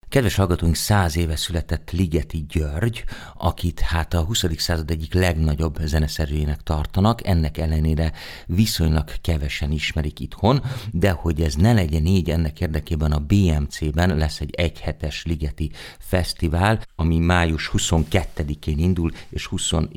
Kedves hallgatóink, 100 éve született Ligeti György, akit hát a 20. század egyik legnagyobb zeneszerzőjének tartanak, ennek ellenére viszonylag kevesen ismerik itthon, de hogy ez ne legyen így, ennek érdekében a BMC-ben lesz egy egyhetes Ligeti Fesztivál, ami május 22-én indul és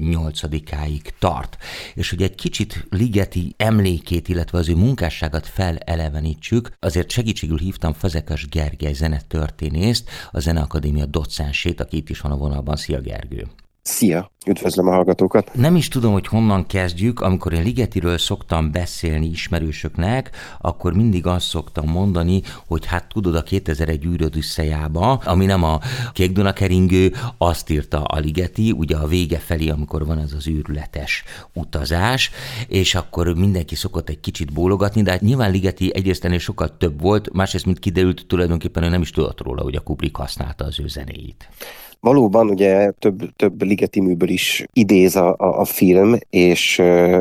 28-áig tart. És hogy egy kicsit Ligeti emlékét, illetve az ő munkásságát felelevenítsük, azért segítségül hívtam Fazekas Gergely zenetörténészt, a Zeneakadémia docensét, aki itt is van a vonalban. Szia, Gergő! Szia! Üdvözlöm a hallgatókat! Nem is tudom, hogy honnan kezdjük. Amikor én Ligetiről szoktam beszélni ismerősöknek, akkor mindig azt szoktam mondani, hogy hát tudod, a 2001 űröd Odüsszejába, ami nem a Kék Duna keringő, azt írta a Ligeti, ugye a vége felé, amikor van ez az űrletes utazás, és akkor mindenki szokott egy kicsit bólogatni, de hát nyilván Ligeti egyrészt ennél sokkal több volt, másrészt, mint kiderült, tulajdonképpen ő nem is tudott róla, hogy a Kubrick használta az ő zenéit. Valóban ugye több Ligeti műből is idéz a film, és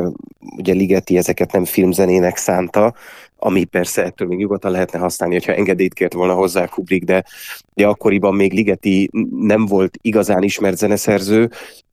ugye Ligeti ezeket nem filmzenének szánta, ami persze ettől még nyugodtan lehetne használni, hogyha engedélyt kért volna hozzá Kubrick, de akkoriban még Ligeti nem volt igazán ismert zeneszerző,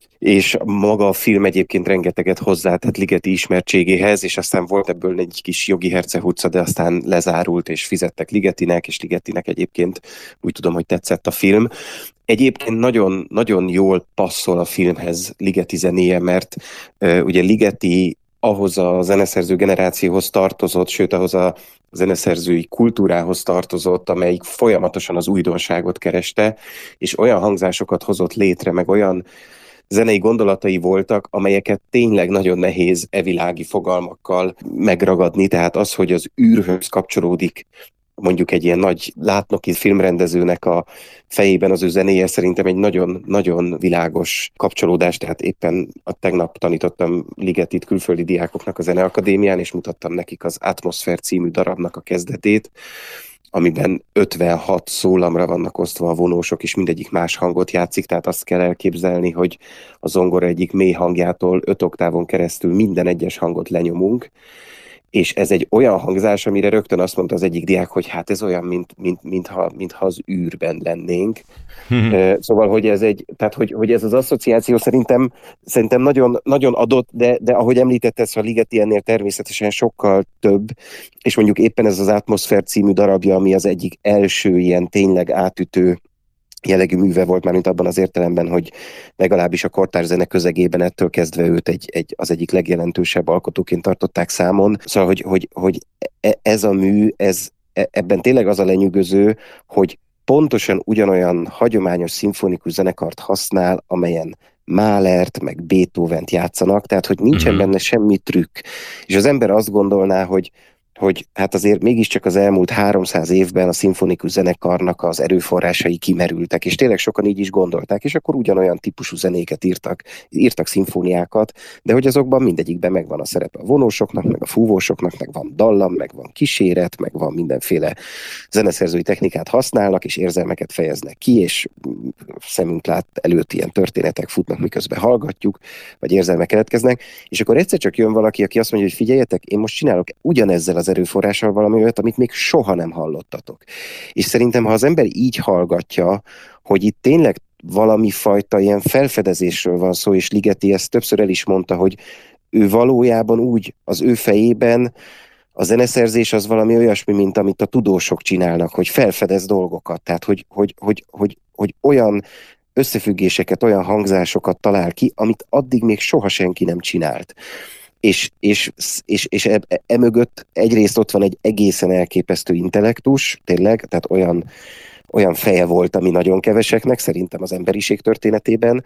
és maga a film egyébként rengeteget hozzátett Ligeti ismertségéhez, és aztán volt ebből egy kis jogi hercehutca, de aztán lezárult, és fizettek Ligetinek, és Ligetinek egyébként úgy tudom, hogy tetszett a film. Egyébként nagyon, nagyon jól passzol a filmhez Ligeti zenéje, mert ugye Ligeti ahhoz a zeneszerző generációhoz tartozott, sőt ahhoz a zeneszerzői kultúrához tartozott, amelyik folyamatosan az újdonságot kereste, és olyan hangzásokat hozott létre, meg olyan zenei gondolatai voltak, amelyeket tényleg nagyon nehéz evilági fogalmakkal megragadni, tehát az, hogy az űrhöz kapcsolódik mondjuk egy ilyen nagy látnoki filmrendezőnek a fejében az ő zenéje, szerintem egy nagyon-nagyon világos kapcsolódás, tehát éppen tegnap tanítottam Ligetit külföldi diákoknak a Zeneakadémián, és mutattam nekik az Atmosphere című darabnak a kezdetét, amiben 56 szólamra vannak osztva a vonósok, és mindegyik más hangot játszik, tehát azt kell elképzelni, hogy a zongora egyik mély hangjától 5 oktávon keresztül minden egyes hangot lenyomunk, és ez egy olyan hangzás, amire rögtön azt mondta az egyik diák, hogy hát ez olyan, mintha az űrben lennénk. Szóval, hogy ez hogy ez az asszociáció szerintem nagyon, nagyon adott, de ahogy említetted, a Ligeti ennél természetesen sokkal több, és mondjuk éppen ez az Atmosphere című darabja, ami az egyik első ilyen tényleg átütő jellegű műve volt már, mint abban az értelemben, hogy legalábbis a kortárs zene közegében ettől kezdve őt az egyik legjelentősebb alkotóként tartották számon. Szóval, hogy ez a mű, ebben tényleg az a lenyűgöző, hogy pontosan ugyanolyan hagyományos szimfonikus zenekart használ, amelyen Mahlert, meg Beethovent játszanak, tehát hogy nincsen benne semmi trükk. És az ember azt gondolná, hogy hát azért mégiscsak az elmúlt 300 évben a szimfonikus zenekarnak az erőforrásai kimerültek, és tényleg sokan így is gondolták, és akkor ugyanolyan típusú zenéket írtak szimfóniákat, de hogy azokban mindegyikben megvan a szerepe a vonósoknak, meg a fúvósoknak, meg van dallam, meg van kíséret, meg van mindenféle zeneszerzői technikát használnak, és érzelmeket fejeznek ki, és szemünk lát előtt ilyen történetek futnak, miközben hallgatjuk, vagy érzelmek keletkeznek, és akkor egyszer csak jön valaki, aki azt mondja, hogy figyeljetek, én most csinálok ugyanezzel az erőforrással valami olyat, amit még soha nem hallottatok. És szerintem, ha az ember így hallgatja, hogy itt tényleg valami fajta ilyen felfedezésről van szó, és Ligeti ezt többször el is mondta, hogy ő valójában úgy az ő fejében a zeneszerzés az valami olyasmi, mint amit a tudósok csinálnak, hogy felfedez dolgokat, tehát hogy olyan összefüggéseket, olyan hangzásokat talál ki, amit addig még soha senki nem csinált. És emögött egyrészt ott van egy egészen elképesztő intellektus, tényleg, tehát olyan feje volt, ami nagyon keveseknek, szerintem az emberiség történetében.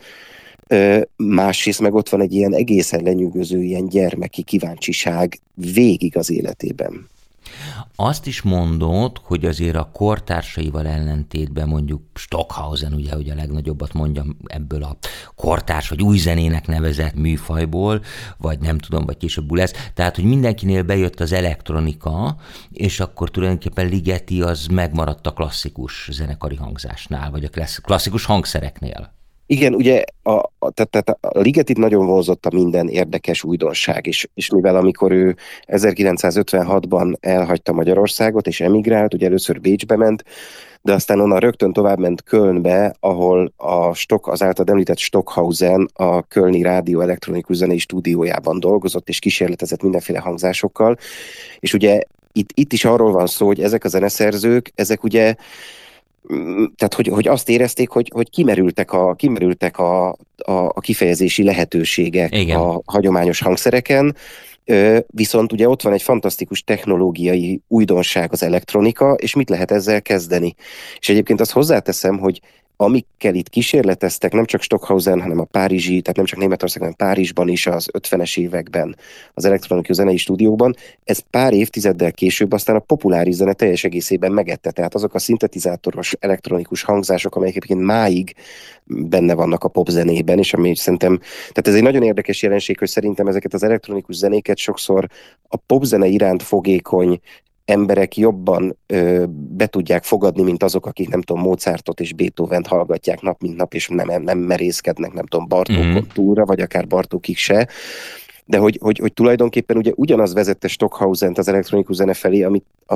Másrészt meg ott van egy ilyen egészen lenyűgöző, ilyen gyermeki kíváncsiság végig az életében. Azt is mondod, hogy azért a kortársaival ellentétben mondjuk Stockhausen, ugye, hogy a legnagyobbat mondjam ebből a kortárs vagy új zenének nevezett műfajból, vagy nem tudom, vagy később lesz. Tehát, hogy mindenkinél bejött az elektronika, és akkor tulajdonképpen Ligeti az megmaradt a klasszikus zenekari hangzásnál, vagy a klasszikus hangszereknél. Igen, ugye tehát a Ligetit nagyon vonzotta minden érdekes újdonság, és mivel amikor ő 1956-ban elhagyta Magyarországot és emigrált, ugye először Bécsbe ment, de aztán onnan rögtön tovább ment Kölnbe, ahol az által említett Stockhausen a kölni rádió elektronikus zenei stúdiójában dolgozott, és kísérletezett mindenféle hangzásokkal, és ugye itt is arról van szó, hogy ezek a zeneszerzők, ezek ugye tehát, hogy azt érezték, hogy kimerültek a kifejezési lehetőségek Igen. a hagyományos hangszereken, viszont ugye ott van egy fantasztikus technológiai újdonság, az elektronika, és mit lehet ezzel kezdeni? És egyébként azt hozzáteszem, hogy amikkel itt kísérleteztek, nem csak Stockhausen, hanem a párizsi, tehát nem csak Németországban, hanem Párizsban is az 50-es években az elektronikus zenei stúdióban, ez pár évtizeddel később aztán a populáris zene teljes egészében megette. Tehát azok a szintetizátoros elektronikus hangzások, amelyek egyébként máig benne vannak a popzenében, és ami szerintem, tehát ez egy nagyon érdekes jelenség, hogy szerintem ezeket az elektronikus zenéket sokszor a popzene iránt fogékony emberek jobban be tudják fogadni, mint azok, akik nem tudom, Mozartot és Beethovent hallgatják nap mint nap, és nem merészkednek, nem tudom, Bartókon túlra, vagy akár Bartókig se. De hogy tulajdonképpen ugye ugyanaz vezette Stockhausent az elektronikus zene felé,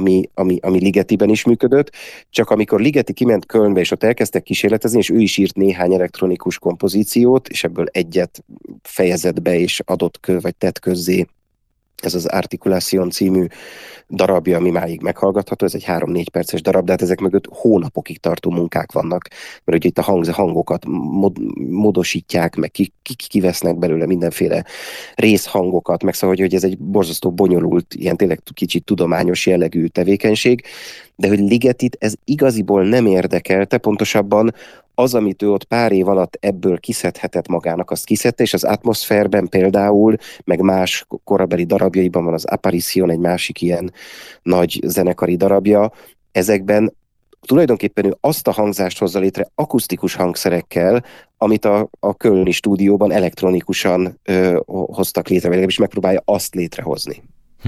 ami Ligetiben is működött, csak amikor Ligeti kiment Kölnbe, és ott elkezdtek kísérletezni, és ő is írt néhány elektronikus kompozíciót, és ebből egyet fejezett be, és vagy tett közzé, ez az Articulation című darabja, ami máig meghallgatható, ez egy 3-4 perces darab, de hát ezek mögött hónapokig tartó munkák vannak, mert ugye itt a hangokat módosítják, meg kivesznek belőle mindenféle részhangokat, meg szóval, hogy ez egy borzasztó bonyolult, ilyen tényleg kicsit tudományos jellegű tevékenység, de hogy Ligetit ez igaziból nem érdekelte, pontosabban az, amit ő ott pár év alatt ebből kiszedhetett magának, azt kiszedte, és az Atmoszférben például, meg más korabeli darabjaiban van az Apparition, egy másik ilyen nagy zenekari darabja, ezekben tulajdonképpen ő azt a hangzást hozza létre akusztikus hangszerekkel, amit a kölni stúdióban elektronikusan hoztak létre, vagy legalábbis megpróbálja azt létrehozni.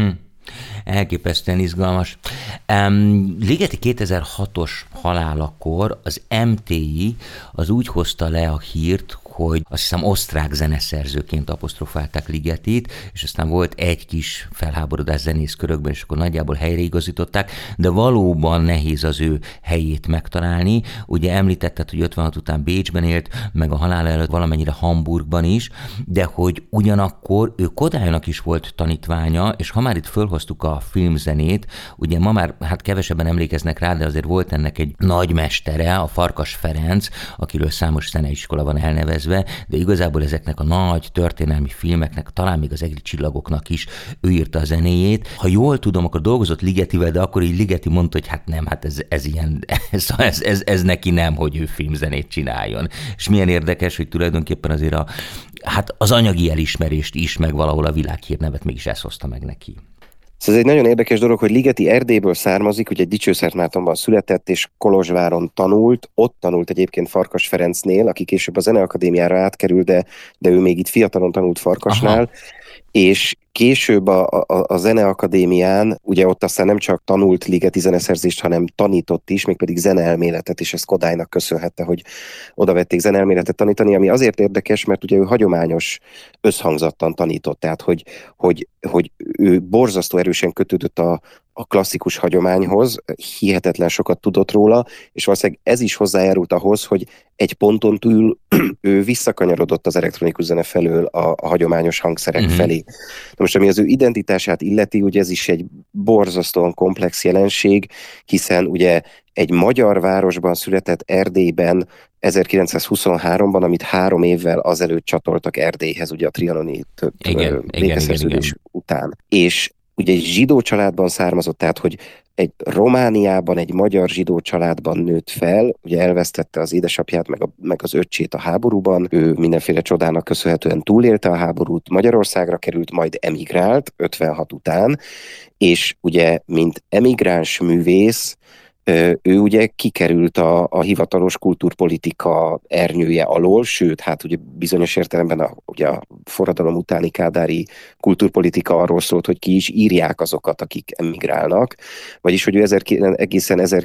Elképesztően izgalmas. Ligeti 2006-os halálakor az MTI az úgy hozta le a hírt, hogy azt hiszem osztrák zeneszerzőként apostrofálták Ligetit, és aztán volt egy kis felháborodás zenészkörökben, és akkor nagyjából helyreigazították, de valóban nehéz az ő helyét megtalálni. Ugye említetted, hogy 56 után Bécsben élt, meg a halála előtt valamennyire Hamburgban is, de hogy ugyanakkor ő Kodálynak is volt tanítványa, és ha már itt fölhoztuk a filmzenét, ugye ma már hát kevesebben emlékeznek rá, de azért volt ennek egy nagy mestere, a Farkas Ferenc, akiről számos zeneiskola van elnevezve, de igazából ezeknek a nagy történelmi filmeknek, talán még az Egri csillagoknak is ő írta a zenéjét. Ha jól tudom, akkor dolgozott Ligetivel, de akkor így Ligeti mondta, hogy hát nem, hát ez ilyen, ez neki nem, hogy ő filmzenét csináljon. És milyen érdekes, hogy tulajdonképpen azért az anyagi elismerést is, meg valahol a világhírnevet mégis ezt hozta meg neki. Ez egy nagyon érdekes dolog, hogy Ligeti Erdélyből származik, ugye Dicsőszertmártonban született, és Kolozsváron tanult. Ott tanult egyébként Farkas Ferencnél, aki később a Zeneakadémiára átkerült, de ő még itt fiatalon tanult Farkasnál. Aha. És később a Zeneakadémián, ugye ott aztán nem csak tanult Ligeti zeneszerzést, hanem tanított is, mégpedig zeneelméletet, és ez Kodálynak köszönhette, hogy oda vették zeneelméletet tanítani, ami azért érdekes, mert ugye ő hagyományos összhangzattan tanított, tehát hogy ő borzasztó erősen kötődött a klasszikus hagyományhoz, hihetetlen sokat tudott róla, és valószínűleg ez is hozzájárult ahhoz, hogy egy ponton túl ő visszakanyarodott az elektronikus zene felől a hagyományos hangszerek felé. Na most, ami az ő identitását illeti, ugye ez is egy borzasztóan komplex jelenség, hiszen ugye egy magyar városban született Erdélyben 1923-ban, amit 3 évvel azelőtt csatoltak Erdélyhez, ugye a trianoni békeszerződés után. És ugye egy zsidó családban származott, tehát hogy egy Romániában, egy magyar zsidó családban nőtt fel, ugye elvesztette az édesapját, meg az öccsét a háborúban, ő mindenféle csodának köszönhetően túlélte a háborút, Magyarországra került, majd emigrált 56 után, és ugye mint emigráns művész ő ugye kikerült a hivatalos kultúrpolitika ernyője alól, sőt, hát ugye bizonyos értelemben ugye a forradalom utáni kádári kultúrpolitika arról szólt, hogy ki is írják azokat, akik emigrálnak, vagyis, hogy ő egészen az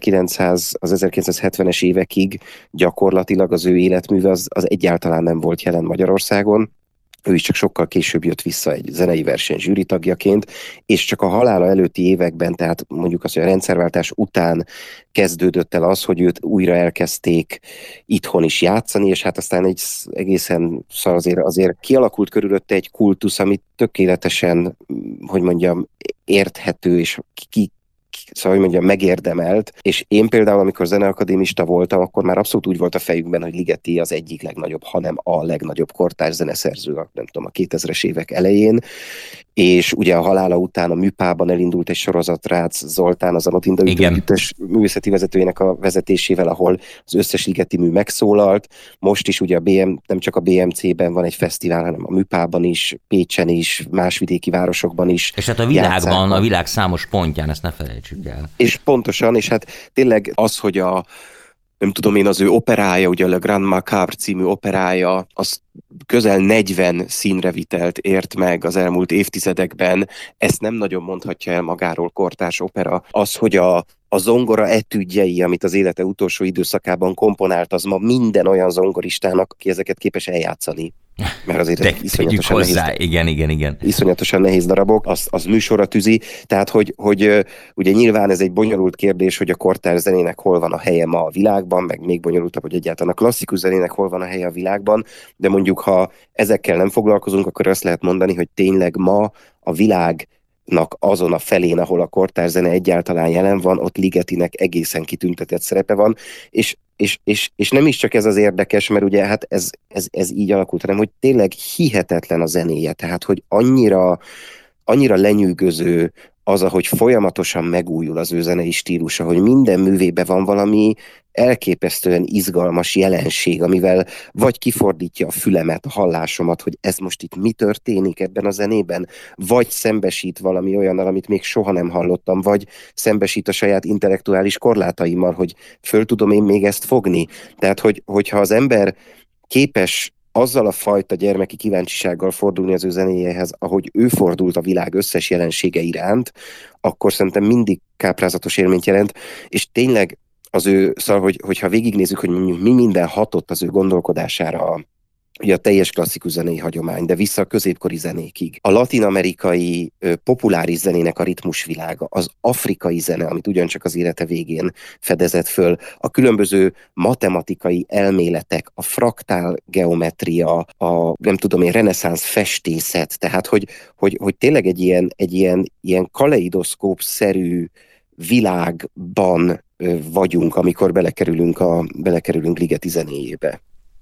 1970-es évekig gyakorlatilag az ő életműve az egyáltalán nem volt jelen Magyarországon. Ő is csak sokkal később jött vissza egy zenei verseny zsűritagjaként, és csak a halála előtti években, tehát mondjuk azt, hogy a rendszerváltás után kezdődött el az, hogy őt újra elkezdték itthon is játszani, és hát aztán egy egészen azért kialakult körülötte egy kultusz, amit tökéletesen, hogy mondjam, érthető, és szóval, hogy mondjam, megérdemelt, és én például, amikor zeneakadémista voltam, akkor már abszolút úgy volt a fejükben, hogy Ligeti az egyik legnagyobb, hanem a legnagyobb kortárs zeneszerző, nem tudom, a 2000-es évek elején, és ugye a halála után a Műpában elindult egy sorozat Rácz Zoltán, az Anotinda Együttes művészeti vezetőjének a vezetésével, ahol az összes Ligeti mű megszólalt. Most is ugye nem csak a BMC-ben van egy fesztivál, hanem a Műpában is, Pécsen is, más vidéki városokban is. És hát a világban, a világ számos pontján, ezt ne felejtsük el. És pontosan, és hát tényleg az, hogy nem tudom én, az ő operája, ugye a Le Grand Macabre című operája, az közel 40 színrevitelt ért meg az elmúlt évtizedekben, ezt nem nagyon mondhatja el magáról kortárs opera. Az, hogy a zongora etüdjei, amit az élete utolsó időszakában komponált, az ma minden olyan zongoristának, aki ezeket képes eljátszani. Mert azért iszonyatosan hozzá. Igen. Iszonyatosan nehéz darabok, az műsorra tűzi. Tehát, hogy ugye nyilván ez egy bonyolult kérdés, hogy a kortárs zenének hol van a helye ma a világban, meg még bonyolultabb, hogy egyáltalán a klasszikus zenének hol van a helye a világban, de mondjuk, ha ezekkel nem foglalkozunk, akkor azt lehet mondani, hogy tényleg ma a világnak azon a felén, ahol a kortárs zene egyáltalán jelen van, ott Ligetinek egészen kitüntetett szerepe van, és nem is csak ez az érdekes, mert ugye hát ez így alakult, hanem hogy tényleg hihetetlen a zenéje, tehát hogy annyira lenyűgöző az, ahogy folyamatosan megújul az ő zenei stílusa, hogy minden művében van valami elképesztően izgalmas jelenség, amivel vagy kifordítja a fülemet, a hallásomat, hogy ez most itt mi történik ebben a zenében, vagy szembesít valami olyannal, amit még soha nem hallottam, vagy szembesít a saját intellektuális korlátaimmal, hogy föl tudom én még ezt fogni. Tehát, hogyha az ember képes azzal a fajta gyermeki kíváncsisággal fordulni az ő zenéjéhez, ahogy ő fordult a világ összes jelensége iránt, akkor szerintem mindig káprázatos élményt jelent, és tényleg szóval, hogyha végignézzük, hogy mondjuk mi minden hatott az ő gondolkodására, ugye a teljes klasszikus zenei hagyomány, de vissza a középkori zenékig. A latin-amerikai populáris zenének a ritmusvilága, az afrikai zene, amit ugyancsak az élete végén fedezett föl, a különböző matematikai elméletek, a fraktál geometria, a nem tudom én, reneszánsz festészet, tehát hogy tényleg egy ilyen kaleidoszkóp-szerű világban vagyunk, amikor belekerülünk Ligeti zenéjébe.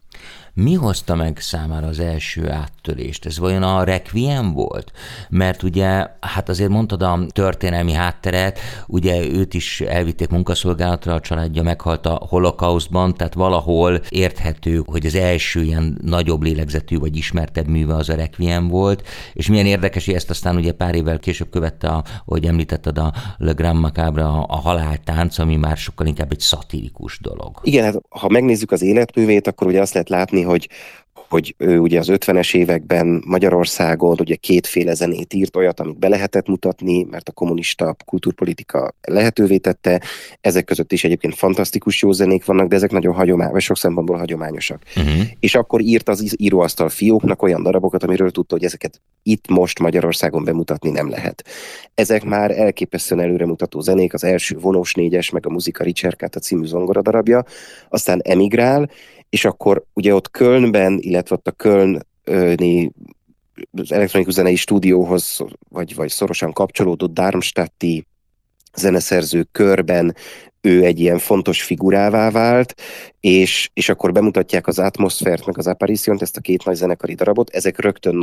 Mi hozta meg számára az első áttörést? Ez vajon a Requiem volt? Mert ugye, hát azért mondtad a történelmi hátteret, ugye őt is elvitték munkaszolgálatra, a családja meghalt a holokausztban, tehát valahol érthető, hogy az első ilyen nagyobb lélegzetű vagy ismertebb műve az a Requiem volt, és milyen érdekes, hogy ezt aztán ugye pár évvel később követte, ahogy említetted, a Le Grand Macabre, a haláltánc, ami már sokkal inkább egy szatirikus dolog. Igen, hát ha megnézzük az életművét, akkor ugye azt lehet látni, hogy ő ugye az 50-es években Magyarországon ugye kétféle zenét írt, olyat, amit be lehetett mutatni, mert a kommunista kultúrpolitika lehetővé tette. Ezek között is egyébként fantasztikus jó zenék vannak, de ezek nagyon vagy sok szempontból hagyományosak. És akkor írt az íróasztal fióknak olyan darabokat, amiről tudta, hogy ezeket itt most Magyarországon bemutatni nem lehet. Ezek már elképesztően előremutató zenék, az első Vonós négyes, meg a Muzika Ricercata című zongoradarabja, aztán emigrál, és akkor ugye ott Kölnben, illetve ott a kölni az elektronikus zenei stúdióhoz, vagy szorosan kapcsolódó Darmstadti zeneszerző körben ő egy ilyen fontos figurává vált, és akkor bemutatják az Atmoszfért, meg az Apparitiont, ezt a két nagy zenekari darabot, ezek rögtön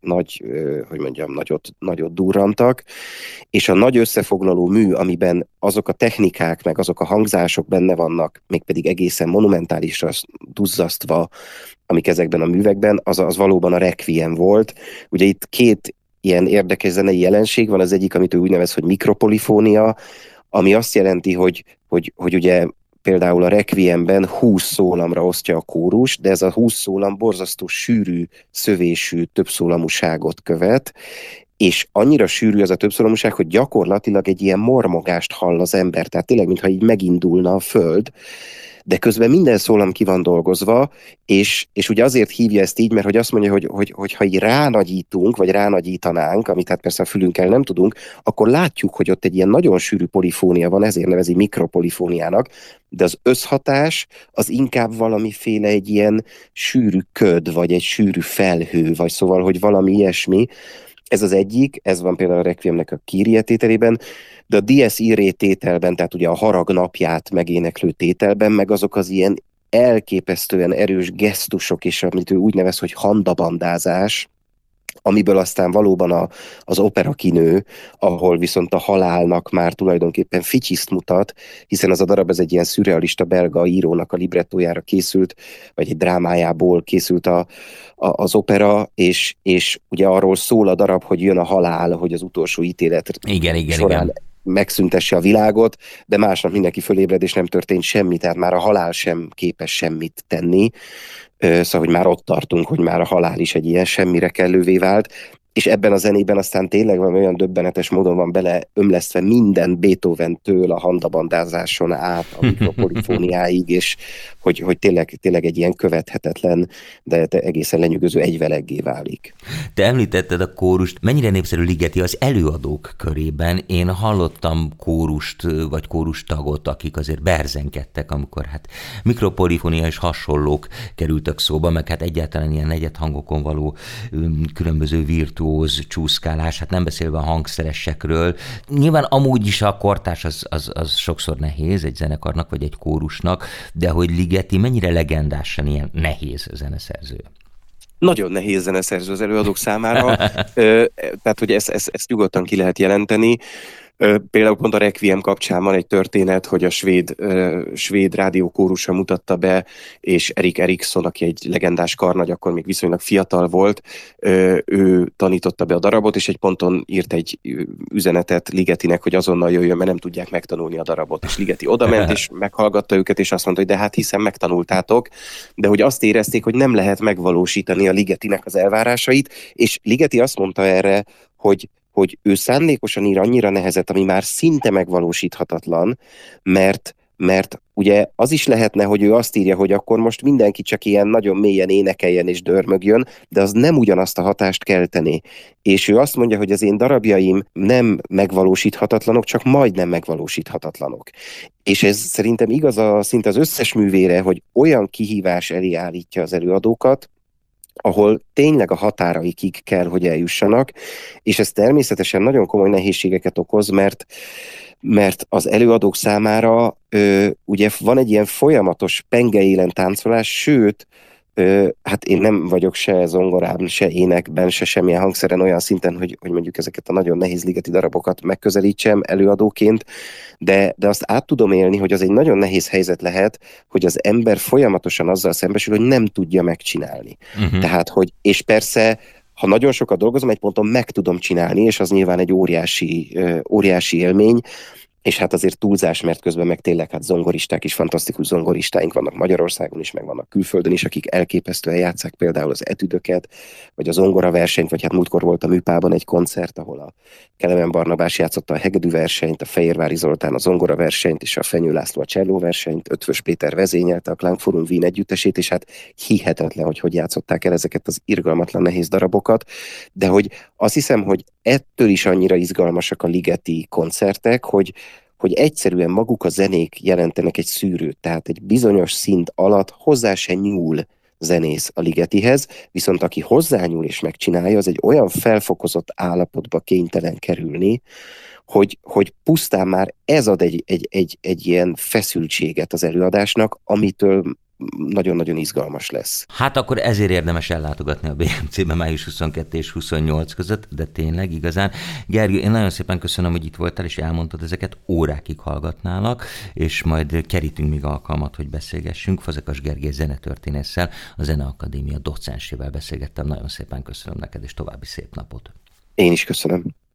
nagyot durrantak, és a nagy összefoglaló mű, amiben azok a technikák, meg azok a hangzások benne vannak, mégpedig egészen monumentálisra duzzasztva, amik ezekben a művekben, az valóban a Requiem volt. Ugye itt két ilyen érdekes zenei jelenség van, az egyik, amit ő úgy nevez, hogy mikropolifónia, ami azt jelenti, hogy hogy ugye például a Requiemben 20 szólamra osztja a kórus, de ez a 20 szólam borzasztó sűrű, szövésű, többszólamúságot követ, és annyira sűrű ez a többszólamúság, hogy gyakorlatilag egy ilyen mormogást hall az ember, tehát tényleg, mintha így megindulna a föld, de közben minden szólam ki van dolgozva, és ugye azért hívja ezt így, mert hogy azt mondja, hogy ha így ránagyítunk, vagy ránagyítanánk, amit hát persze a fülünkkel nem tudunk, akkor látjuk, hogy ott egy ilyen nagyon sűrű polifónia van, ezért nevezi mikropolifóniának, de az összhatás az inkább valamiféle egy ilyen sűrű köd, vagy egy sűrű felhő, vagy szóval, hogy valami ilyesmi. Ez az egyik, ez van például a Requiemnek a Kyrie tételében, de a Dies Irae tételben, tehát ugye a harag napját megéneklő tételben, meg azok az ilyen elképesztően erős gesztusok, és amit ő úgy nevez, hogy handabandázás, amiből aztán valóban az opera kinő, ahol viszont a halálnak már tulajdonképpen fityiszt mutat, hiszen az a darab ez egy ilyen szürrealista belga írónak a librettójára készült, vagy egy drámájából készült az opera, és ugye arról szól a darab, hogy jön a halál, hogy az utolsó ítélet során megszüntesse a világot, de másnap mindenki fölébred, és nem történt semmi, tehát már a halál sem képes semmit tenni. Szóval, hogy már ott tartunk, hogy már a halál is egy ilyen semmire kellővé vált, és ebben a zenében aztán tényleg valami olyan döbbenetes módon van beleömlesztve minden Beethoven-től a handabandázáson át a mikropolifóniáig, és hogy tényleg egy ilyen követhetetlen, de egészen lenyűgöző egyveleggé válik. Te említetted a kórust, mennyire népszerű Ligeti az előadók körében? Én hallottam kórust, vagy kórustagot, akik azért berzenkedtek, amikor hát mikropolifónia és hasonlók kerültek szóba, meg hát egyáltalán ilyen negyedhangokon való különböző virtuóz csúszkálás, hát nem beszélve a hangszeresekről. Nyilván amúgy is a kortárs az sokszor nehéz egy zenekarnak, vagy egy kórusnak, de hogy Ligeti mennyire legendásan ilyen nehéz zeneszerző? Nagyon nehéz zeneszerző az előadók számára, tehát hogy ezt nyugodtan ki lehet jelenteni. Például pont a Requiem kapcsán van egy történet, hogy a svéd rádiókórusa mutatta be, és Erik Erikson, aki egy legendás karnagy, akkor még viszonylag fiatal volt, ő tanította be a darabot, és egy ponton írt egy üzenetet Ligetinek, hogy azonnal jöjjön, mert nem tudják megtanulni a darabot. És Ligeti odament, és meghallgatta őket, és azt mondta, hogy de hát hiszen megtanultátok, de hogy azt érezték, hogy nem lehet megvalósítani a Ligetinek az elvárásait, és Ligeti azt mondta erre, hogy ő szándékosan ír annyira nehezet, ami már szinte megvalósíthatatlan, mert ugye az is lehetne, hogy ő azt írja, hogy akkor most mindenki csak ilyen nagyon mélyen énekeljen és dörmögjön, de az nem ugyanazt a hatást kelteni. És ő azt mondja, hogy az én darabjaim nem megvalósíthatatlanok, csak majdnem megvalósíthatatlanok. És ez szerintem igaz szinte az összes művére, hogy olyan kihívás elé állítja az előadókat, ahol tényleg a határaikig kell, hogy eljussanak, és ez természetesen nagyon komoly nehézségeket okoz, mert az előadók számára ugye van egy ilyen folyamatos pengeélen táncolás, sőt, hát én nem vagyok se zongorában, se énekben, se semmilyen hangszeren olyan szinten, hogy mondjuk ezeket a nagyon nehéz ligeti darabokat megközelítsem előadóként, de azt át tudom élni, hogy az egy nagyon nehéz helyzet lehet, hogy az ember folyamatosan azzal szembesül, hogy nem tudja megcsinálni. Tehát, és persze, ha nagyon sokat dolgozom, egy ponton meg tudom csinálni, és az nyilván egy óriási élmény, és hát azért túlzás, mert közben meg tényleg hát zongoristák is, fantasztikus zongoristáink vannak Magyarországon is, meg vannak külföldön is, akik elképesztően játsszák például az etüdöket, vagy a zongora versenyt, vagy hát múltkor volt a Műpában egy koncert, ahol a Kelemen Barnabás játszotta a hegedű versenyt, a Fehérvári Zoltán a zongora versenyt, és a Fenyő László a cselló versenyt, Ötvös Péter vezényelte a Klangforum Wien együttesét, és hát hihetetlen, hogy játszották el ezeket az irgalmatlan nehéz darabokat, de hogy azt hiszem, hogy ettől is annyira izgalmasak a ligeti koncertek, hogy egyszerűen maguk a zenék jelentenek egy szűrőt, tehát egy bizonyos szint alatt hozzá se nyúl zenész a ligetihez, viszont aki hozzányúl és megcsinálja, az egy olyan felfokozott állapotba kénytelen kerülni, hogy pusztán már ez ad egy ilyen feszültséget az előadásnak, amitől nagyon-nagyon izgalmas lesz. Hát akkor ezért érdemes ellátogatni a BMC-be május 22 és 28 között, de tényleg igazán. Gergő, én nagyon szépen köszönöm, hogy itt voltál, és elmondtad ezeket, órákig hallgatnálak, és majd kerítünk még alkalmat, hogy beszélgessünk. Fazekas Gergely zenetörténésszel, a Zeneakadémia docensével beszélgettem. Nagyon szépen köszönöm neked, és további szép napot. Én is köszönöm.